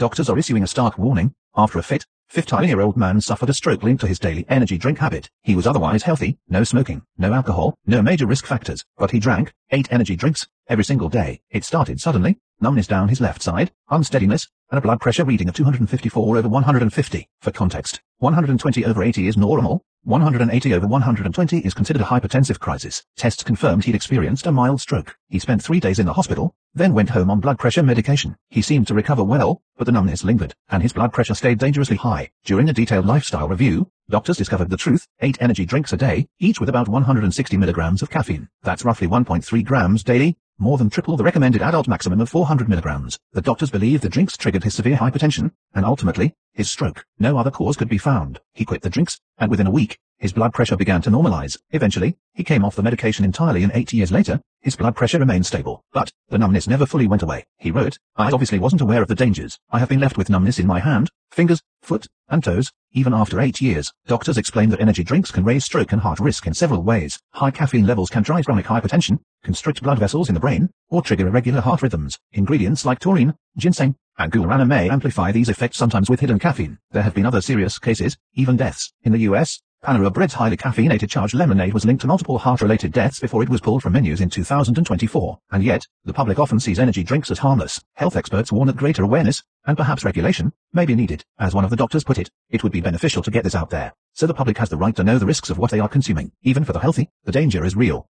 doctors are issuing a stark warning. After a 50-year-old man suffered a stroke linked to his daily energy drink habit. He was otherwise healthy, no smoking, no alcohol, no major risk factors, but he drank 8 energy drinks every single day. It started suddenly, numbness down his left side, unsteadiness, and a blood pressure reading of 254/150. For context, 120/80 is normal. 180/120 is considered a hypertensive crisis. Tests confirmed he'd experienced a mild stroke. He spent 3 days in the hospital, then went home on blood pressure medication. He seemed to recover well, but the numbness lingered, and his blood pressure stayed dangerously high. During a detailed lifestyle review, doctors discovered the truth: 8 energy drinks a day, each with about 160 milligrams of caffeine. That's roughly 1.3 grams daily, more than triple the recommended adult maximum of 400 milligrams. The doctors believe the drinks triggered his severe hypertension, and ultimately, his stroke. No other cause could be found. He quit the drinks, and within a week, his blood pressure began to normalize. Eventually, he came off the medication entirely, and 8 years later, his blood pressure remained stable. But the numbness never fully went away. He wrote, "I obviously wasn't aware of the dangers. I have been left with numbness in my hand, fingers, foot, and toes, even after 8 years." Doctors explain that energy drinks can raise stroke and heart risk in several ways. High caffeine levels can drive chronic hypertension, constrict blood vessels in the brain, or trigger irregular heart rhythms. Ingredients like taurine, ginseng, and guarana may amplify these effects, sometimes with hidden caffeine. There have been other serious cases, even deaths. In the US, Panera Bread's highly caffeinated charged lemonade was linked to multiple heart-related deaths before it was pulled from menus in 2024. And yet, the public often sees energy drinks as harmless. Health experts warn that greater awareness, and perhaps regulation, may be needed. As one of the doctors put it, it would be beneficial to get this out there, so the public has the right to know the risks of what they are consuming. Even for the healthy, the danger is real.